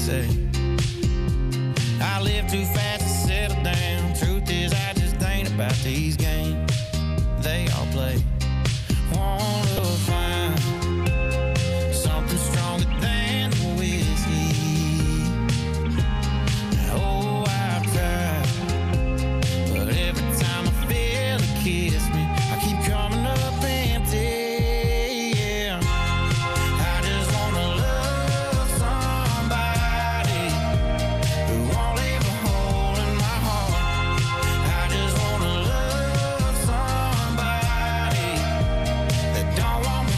say. I live too fast to settle down. Truth is, I just ain't about these games they all play. Wanna find something stronger than whiskey. Oh, I've tried, but every time I feel it kiss me, I keep coming up empty. Yeah, I just wanna love somebody who won't leave a hole in my heart. I just wanna love somebody that don't want me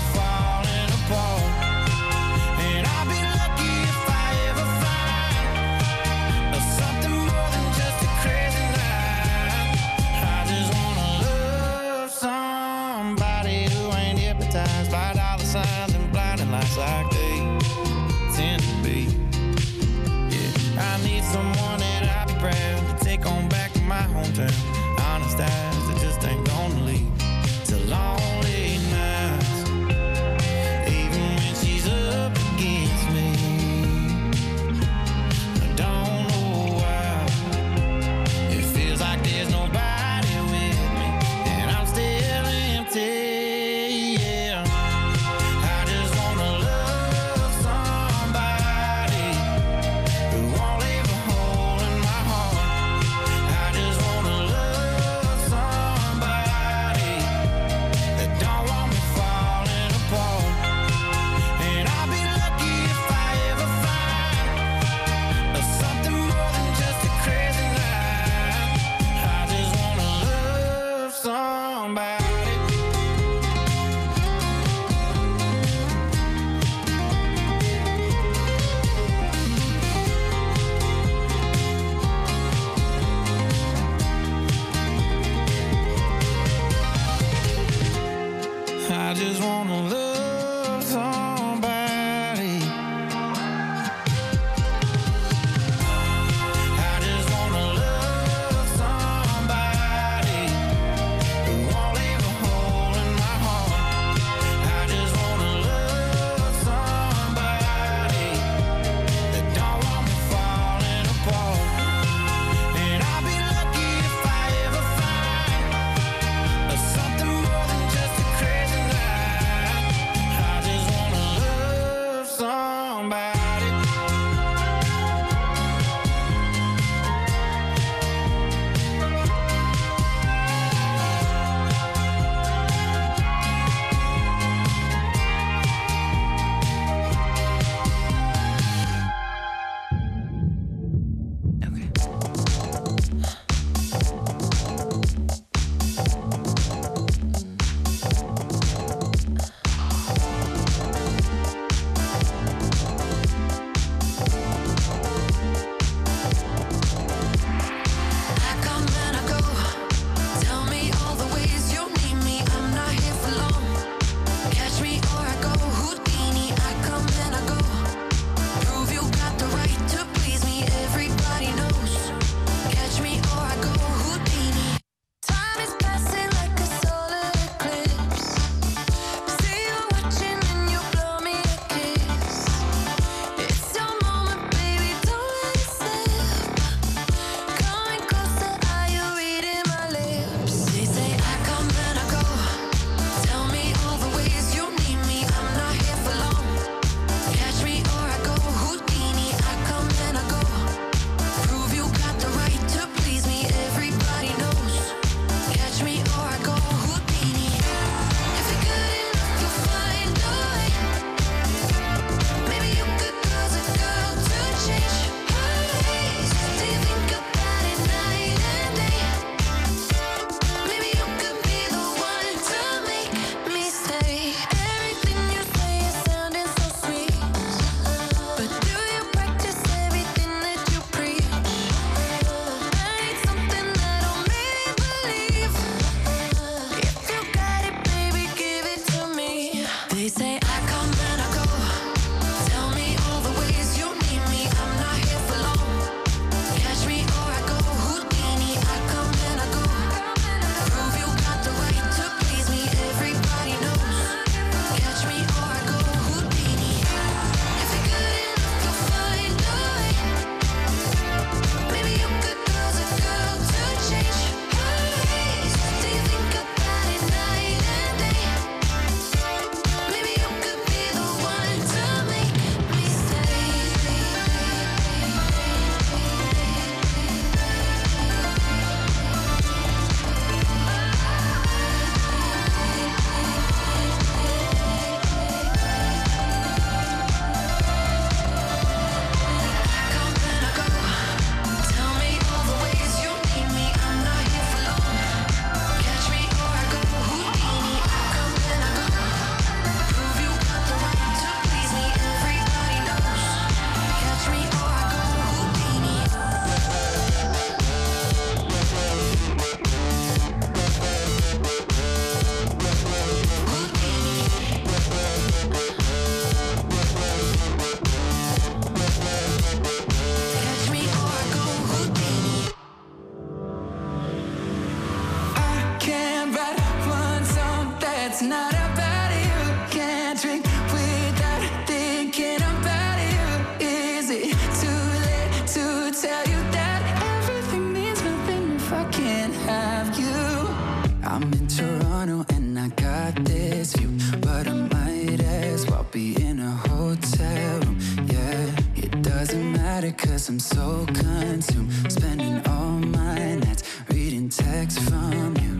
that's not about you. Can't drink without thinking about you. Is it too late to tell you that everything means nothing if I can't have you? I'm in Toronto and I got this view, but I might as well be in a hotel room. Yeah, it doesn't matter 'cause I'm so consumed, spending all my nights reading texts from you.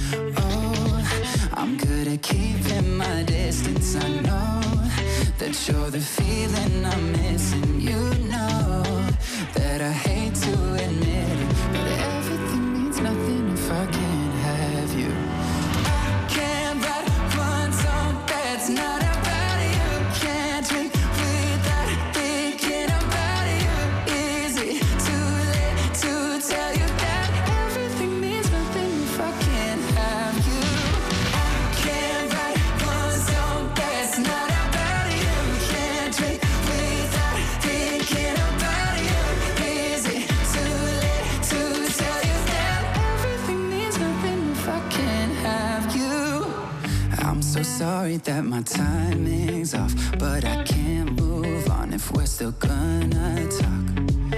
Oh, I'm good at keeping my distance. I know that you're the feeling I'm missing. You know that I hate to admit it, but everything means nothing if I can't have you. I can't write one song that's not about you. Can't drink without thinking about you. Is it too late to tell you that everything means nothing if I can't have you? I can't write one song that's not about you. Can't drink without thinking about you. Is it too late to tell you that everything means nothing if I can't have you? I'm so sorry that my timing's off, but I can't move on if we're still gonna talk.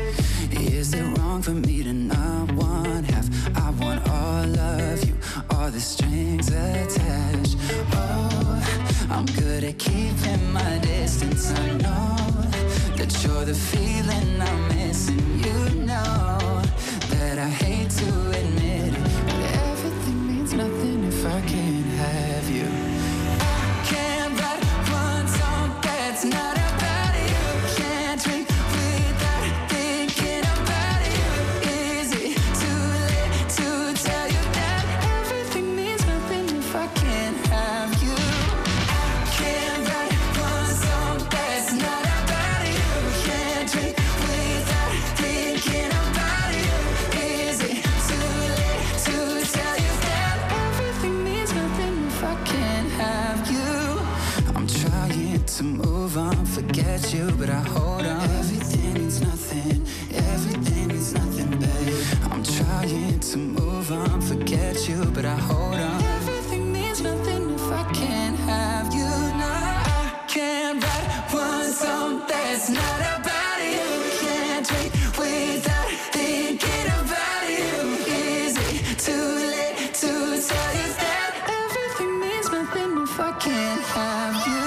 Is it wrong for me to not want half? I want all of you, all the strings attached. Oh, I'm good at keeping my distance. I know that you're the feeling I'm missing. You know that I hate to admit it, but everything means nothing if I can't have you. I can't write one song that's not about you. Can't drink without thinking about you. Is it too late to tell you that everything means nothing if I can't have you? I can't write one song that's not about you. Can't drink without thinking about you. Is it too late to tell you that everything means nothing if I can't have you? I'm trying to move on, forget you, but I hold on. Everything means nothing, everything means nothing, babe. I'm trying to move on, forget you, but I hold on. Everything means nothing if I can't have you. No, I can't write one song that's not about you. Can't drink without thinking about you. Is it too late to tell you that everything means nothing if I can't have you?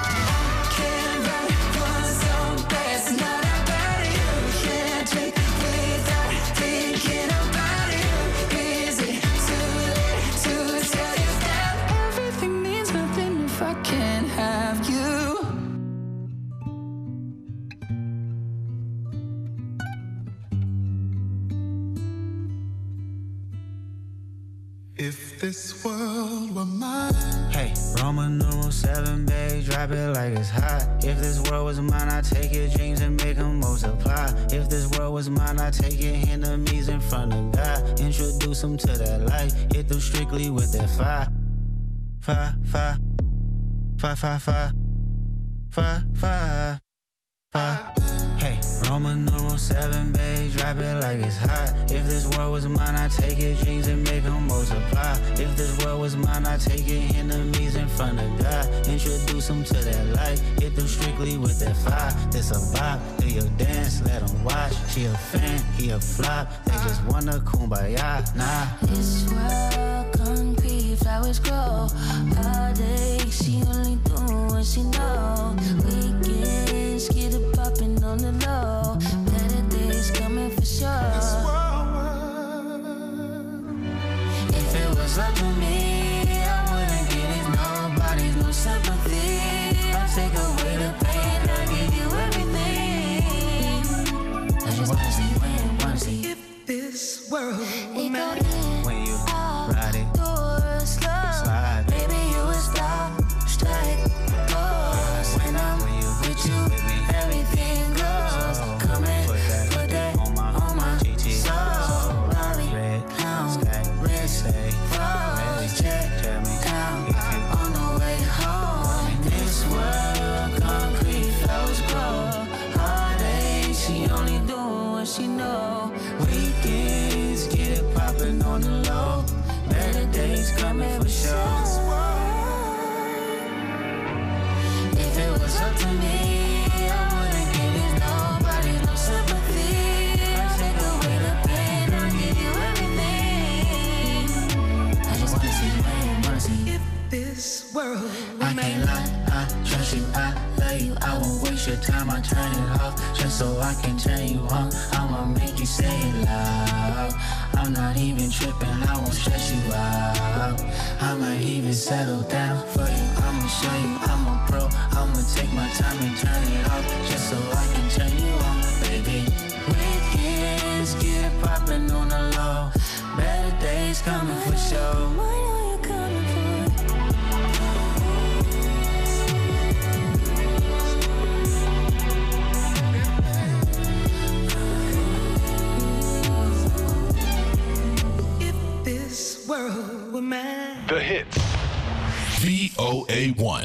I can't write one song that's not about you. Can't drink without thinking about you. Is it too late to tell you that everything means nothing if I can't have you? If this world were mine. Hey, Roman numeral 7, babe, drop it like it's hot. If this world was mine, I'd take your dreams and make them multiply. If this world was mine, I'd take your enemies in front of God. Introduce them to that light, hit them strictly with that fire. Fire, fire, fire, fire, fire, fire, fire, fire. Hey, Roman numeral 7, babe, drop it like it's hot. If this world was mine, I'd take your dreams and make them multiply. If this world was mine, I'd take your enemies in front of God. Introduce them to that light, hit them strictly with that fire. This a bop, do your dance, let them watch. She a fan, he a flop, they just wanna kumbaya, nah. This world concrete, flowers grow all day. She only do what she know. Weekends get it popping on the low. Better days coming for sure. If it was up to me, I wouldn't give nobody no sympathy. I take away the pain, I give you everything. I just wanna see when, wanna see If this world were it go mine. in, When you out, ride it, door, slow. slide. Maybe you would stop, strike, pause. When I'm with you, everything goes. Come in, put that on my GT. soul. Rari, Red, clown, sky, wrist, say, froze, check, tell me down, if you on the way home. This world to me, I wouldn't give this nobody no sympathy. I take away the pain, I give you everything. I just wanna see you, wanna see you. If this world I can't lie, I trust you, I love you. I won't waste your time, I turn it off just so I can turn you on. I'ma make you say it loud. I'm not even tripping, I won't stress you out. I might even settle down for you. I'ma show you I'm a pro. I'ma take my time and turn it off just so I can turn you on, baby. Weekends get poppin' on the low. Better days coming for sure. What are you coming for? this world were mine. The hits. VOA1.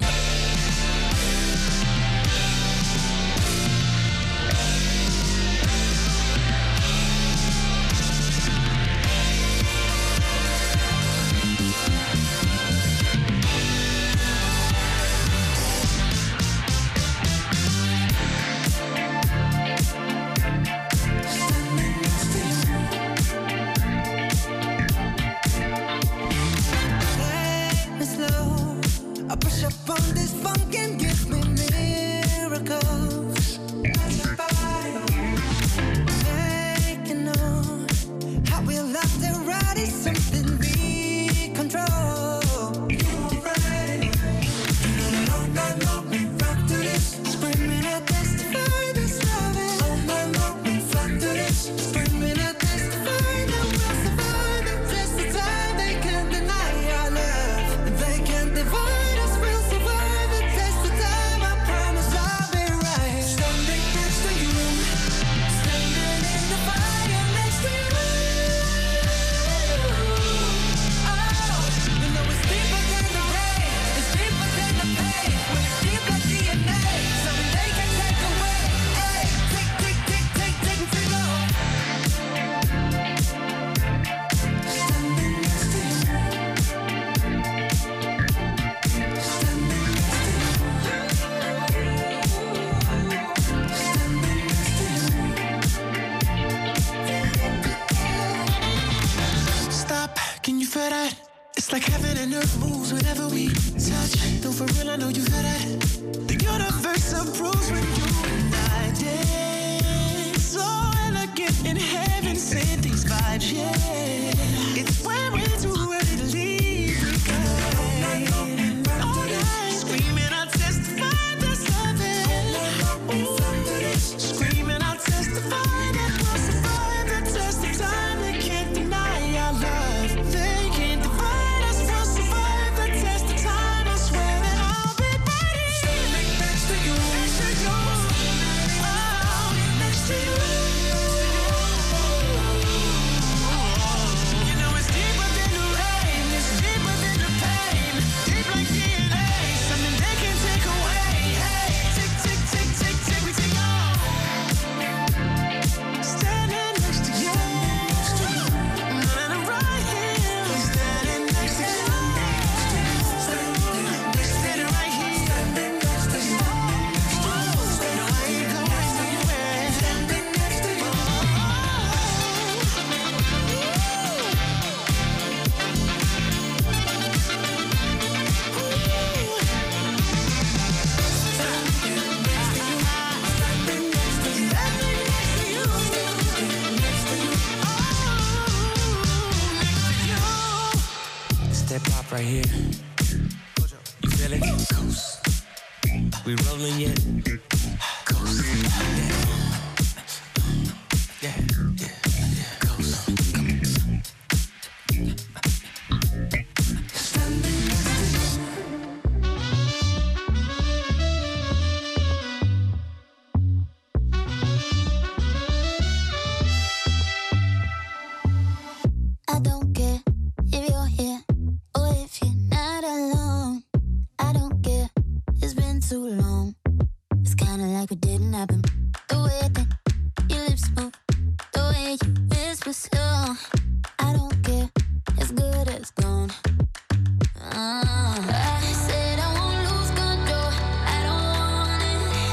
It's like heaven and earth moves whenever we touch. Though for real, I know you feel that. The universe approves when you and I dance. So elegant in heaven, send these vibes, yeah. It's when we're too ready to leave. We go all night, screaming, I'll testify that's loving. Screaming, I'll testify that we'll survive the test of time. They can't deny our love. They can't divide us. We'll survive the test of time. I swear that I'll be ready. Standing next to you, next to you. Oh, next to you. You know it's deeper than the rain. It's deeper than the pain. Deep like DNA. Something they can't take away. Hey, tick, tick, tick, tick, tick, we take off. Standing next to you. And I'm right here. Standing next to you. Standing right here. Standing next to you. No, I ain't going nowhere. Standing next to you. Step up right here. You feel it? Coast. We rolling yet? Coast. Yeah. Coast. I don't care if you're here or if you're not alone. I don't care, it's been too long. It's kinda like it didn't happen. The way that your lips move, the way you whisper slow. I don't care, it's good as gone. I said I won't lose control, I don't want it.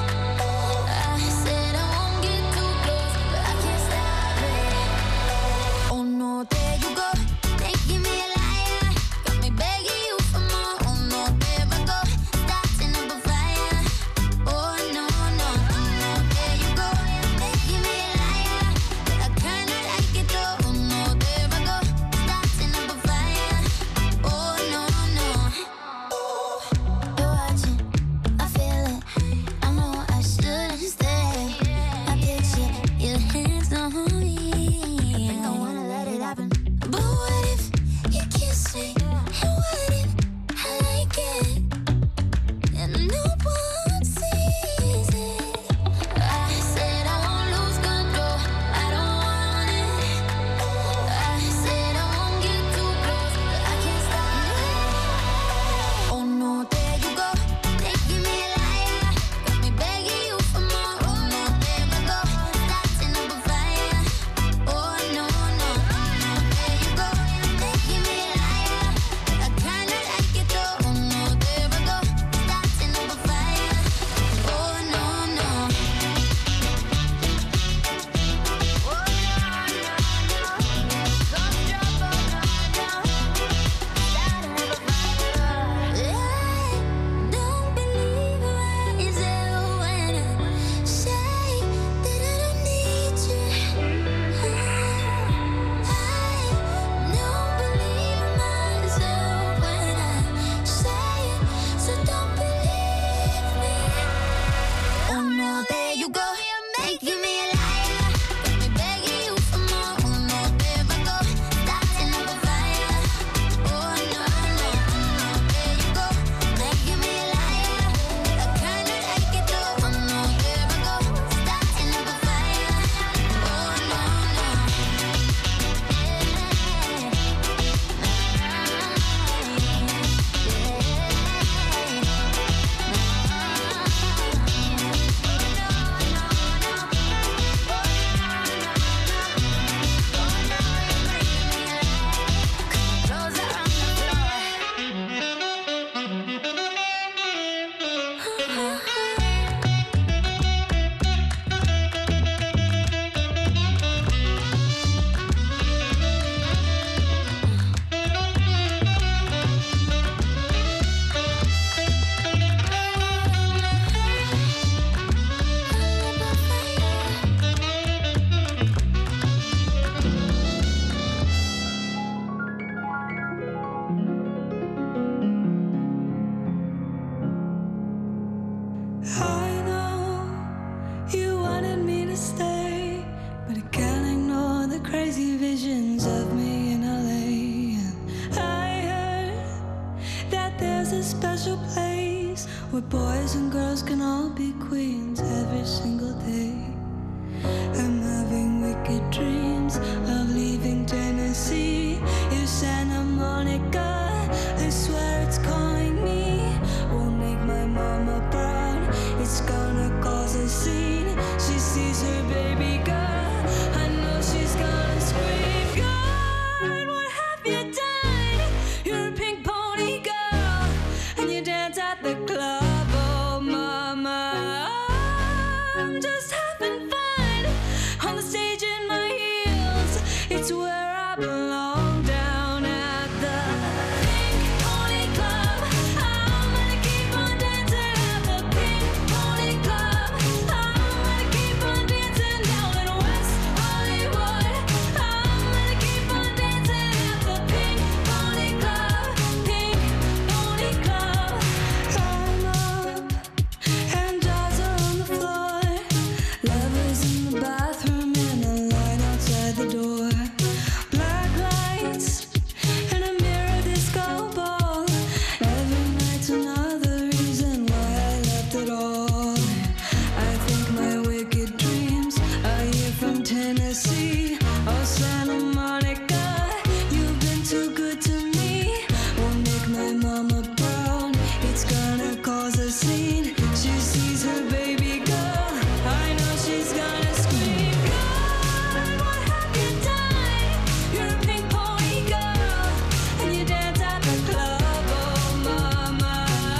a special place where boys and girls can all be queens every single day. I'm having wicked dreams of leaving Tennessee. If Santa Monica, I swear it's calling me, won't make my mama proud. It's gonna cause a scene. She sees her baby girl, I know she's gonna scream. God, what have you done? You're a pink pony girl, and you dance at the club. Oh mama, I'm just having fun on the stage in my heels. It's where I belong, down at the Pink Pony Club. I'm gonna keep on dancing at the Pink Pony Club. I'm gonna keep on dancing down in West Hollywood. I'm gonna keep on dancing at the Pink Pony Club. Pink Pony Club. I'm up and dolls are on the floor. Lovers in the bathroom and a line outside the door. Black lights and a mirror disco ball. Every night's another reason why I left it all. I think my wicked dreams are here from Tennessee. Oh Santa Monica, you've been too good to me. Won't make my mama proud. It's gonna cause a scene. She sees her baby girl, I know she's gonna scream. God, what have you done? You're a pink pony girl, and you dance at the club. Oh mama,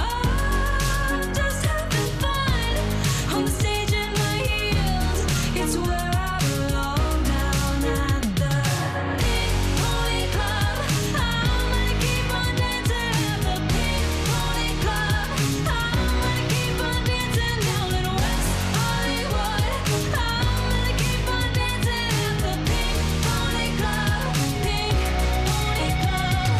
I'm just having fun on the stage in my heels. It's where I belong, down at the Pink Pony Club. I'm gonna keep on dancing at the Pink Pony Club. I'm gonna keep on dancing down in West Hollywood. I'm gonna keep on dancing at the Pink Pony Club. Pink Pony Club.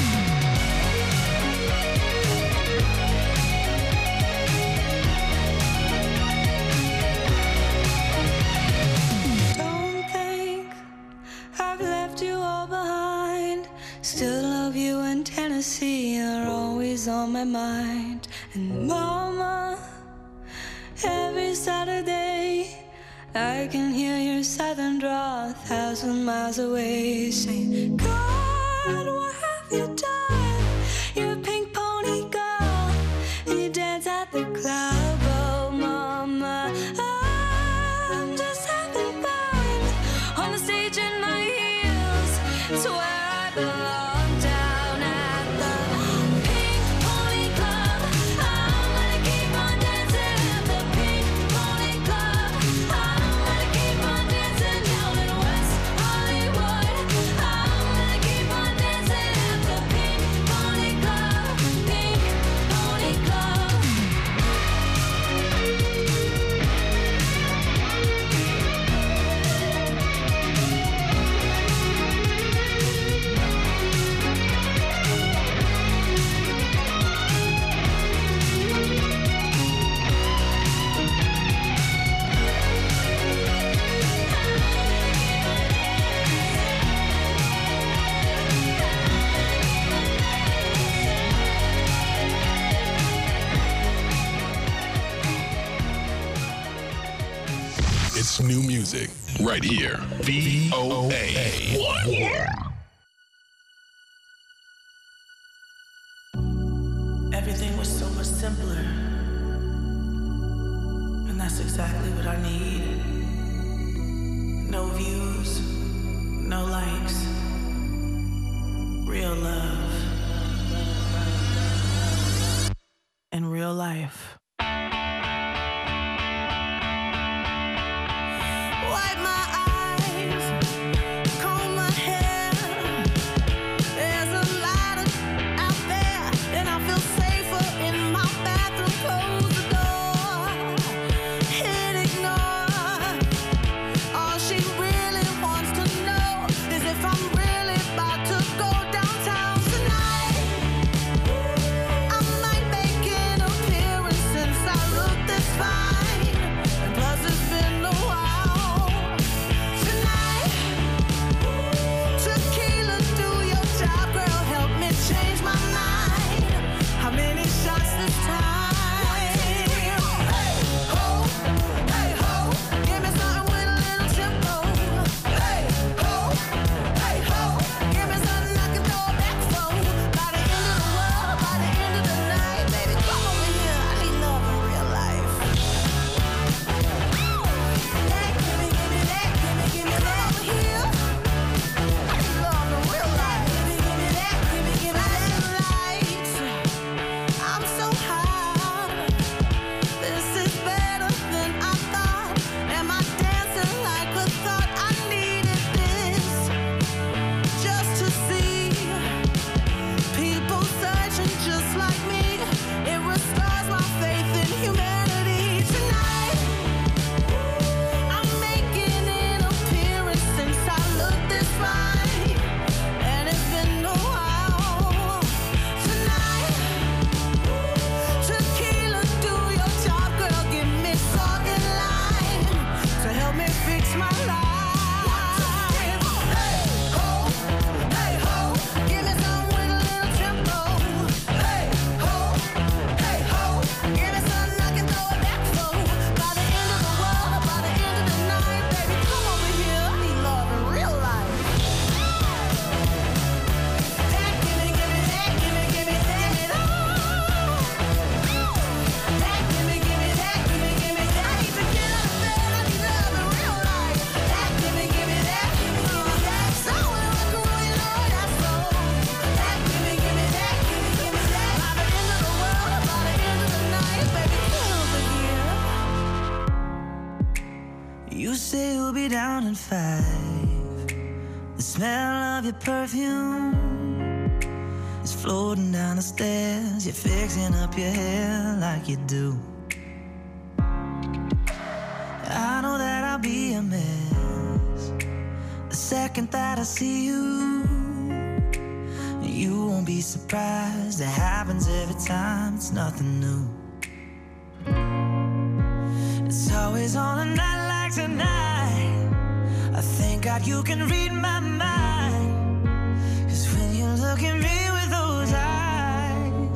Don't think I've left you all behind. Still love you, and Tennessee are always on my mind. And mama, every Saturday I can hear your southern drawl 1,000 miles away, saying, God, what have you done? You're a pink pony girl, and you dance at the club. Oh mama, I'm just having fun on the stage in my heels. It's where I belong, down at the Pink Pony Club. I'm gonna keep on dancing at the Pink Pony Club. I'm gonna keep on dancing down in West Hollywood. I'm gonna keep on dancing at the Pink Pony Club. Pink Pony Club. It's new music right here. VOA. Everything was so much simpler. And that's exactly what I need. No views, no likes. Real love. In real life. Wipe my eyes, comb my hair. There's a lot out there, and I feel safer in my bathroom. Close the door, hit ignore. All she really wants to know is if I'm really about to go downtown tonight. I might make an appearance since I look this fine, and plus it's been a while. we down in 5. The smell of your perfume is floating down the stairs. You're fixing up your hair like you do. I know that I'll be a mess the second that I see you. You won't be surprised, it happens every time, it's nothing new. It's always on a night like tonight. I thank God you can read my mind. 'Cause when you look at me with those eyes,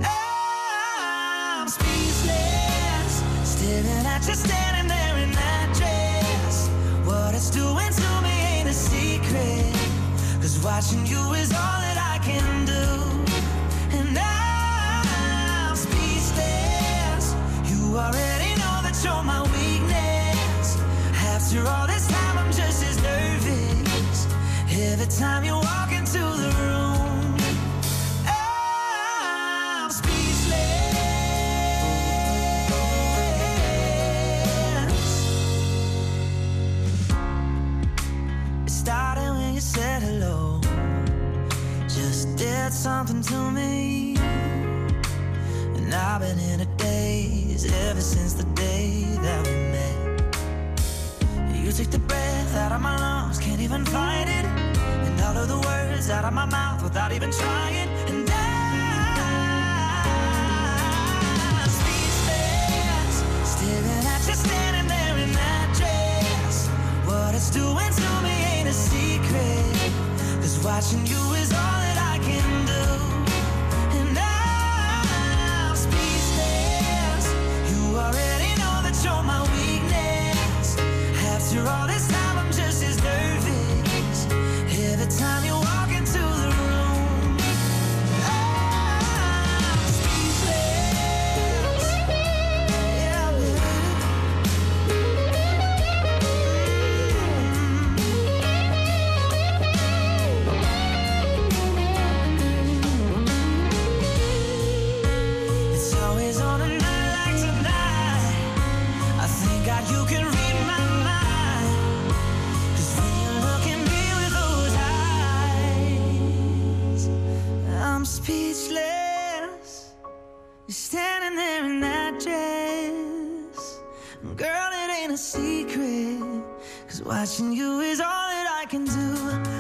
I'm speechless, staring at you standing there in that dress. What it's doing to me ain't a secret, 'cause watching you is all that I can do. And I'm speechless. You already know that you're my weakness. After all this time I'm just as nervous every time you walk into the room. I'm speechless. It started when you said hello, just did something to me. And I've been in a daze ever since the day that we met. You took the breath out of my lungs, can't even fight it. And all of the words out of my mouth without even trying. And I'm speechless, staring at you standing there in that dress. What it's doing to me ain't a secret, 'cause watching you is all that I can do. And I'm speechless. You already know that you're my weakness. After all this time I'm just as nervous every time you walk into the room. I'm speechless. Yeah, baby. It's always on a night like tonight. I thank God you can read my mind. 'Cause when you look at me with those eyes, I'm speechless. You're standing there in that dress. Girl, it ain't a secret, 'cause watching you is all that I can do.